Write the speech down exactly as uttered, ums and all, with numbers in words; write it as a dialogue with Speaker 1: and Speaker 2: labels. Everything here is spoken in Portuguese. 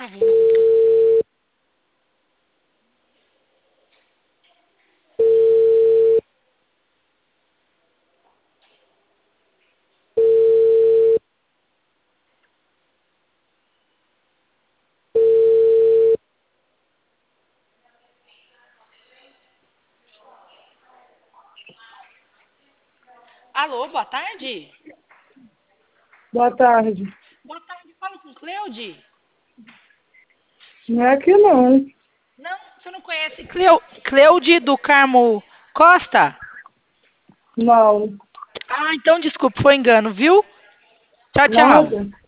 Speaker 1: Alô, boa tarde.
Speaker 2: Boa tarde.
Speaker 1: Boa tarde, falo com Cleude.
Speaker 2: Não é aqui não.
Speaker 1: Não, você não conhece Cleu, Cleude do Carmo Costa?
Speaker 2: Não.
Speaker 1: Ah, então desculpa, foi engano, viu? Tchau, tchau.
Speaker 2: Nada.